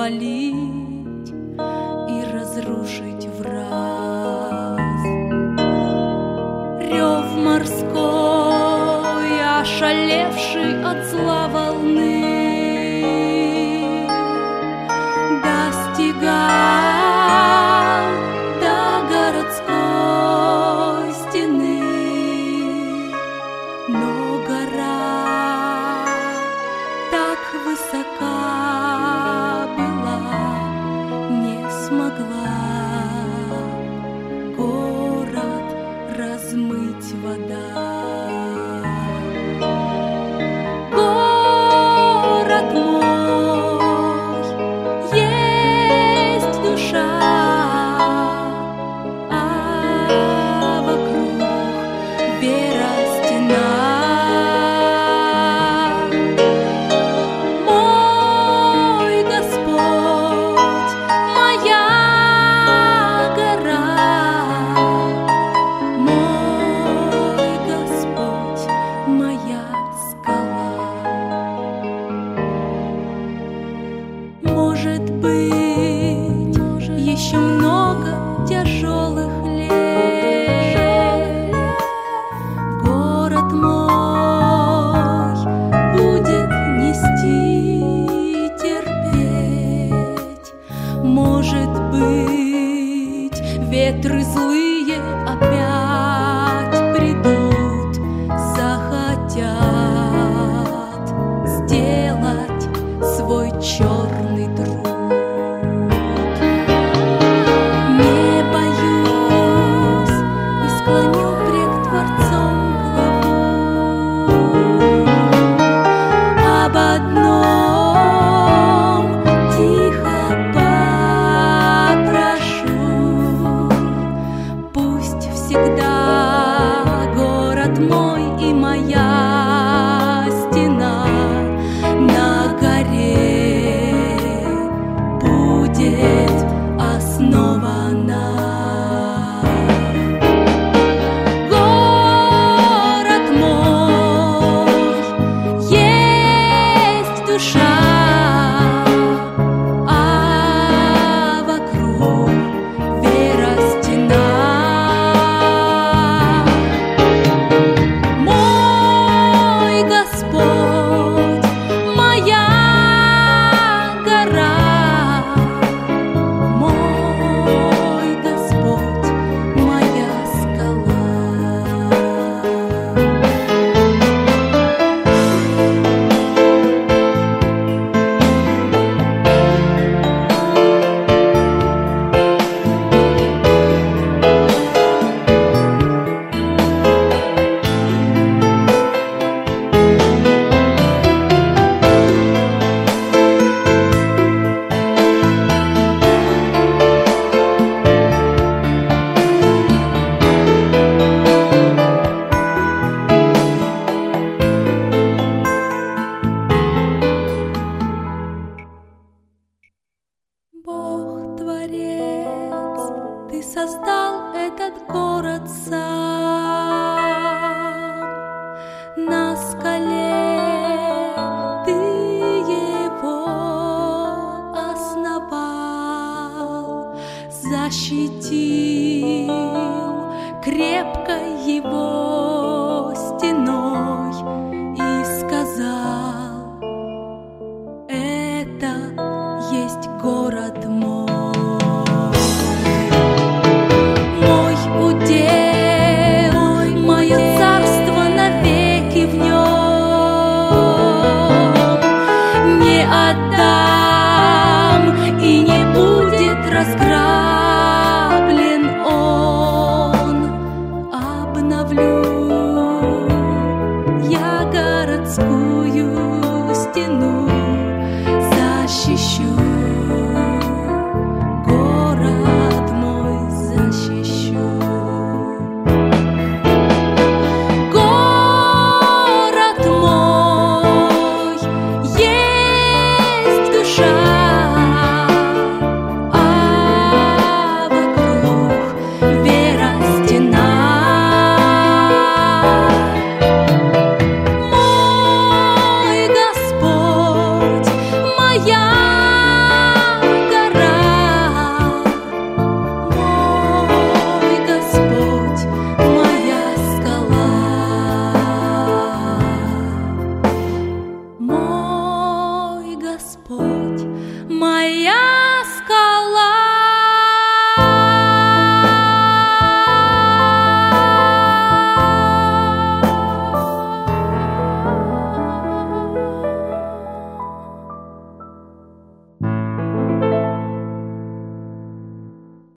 спалить и разрушить враз. Рев морской, ошалевший от зла волны, достигал до городской стены, но гора так высока была, не смогла город размыть вода. Город мой, есть душа, а вокруг вера стена. Мой Господь, моя гора, мой Господь, моя скала. Может быть, еще много тяжелых лет город мой будет нести, терпеть. Может быть, ветры злые опять придут, захотят сделать свой черный труд. Не боюсь и склоню пред Творцом главу. Об одном тихо попрошу: пусть всегда город мой и моя стена на горе будет основана. Город мой, есть душа, а вокруг вера стена. Мой Господь, моя гора, мой Господь, моя скала. Бог Творец, Ты создал этот город сам. На скале Ты его основал, защитил крепко его стеной и сказал: это есть город мой. Мой удел, мое царство навеки в нем. Не отдам, и не будет разграблений.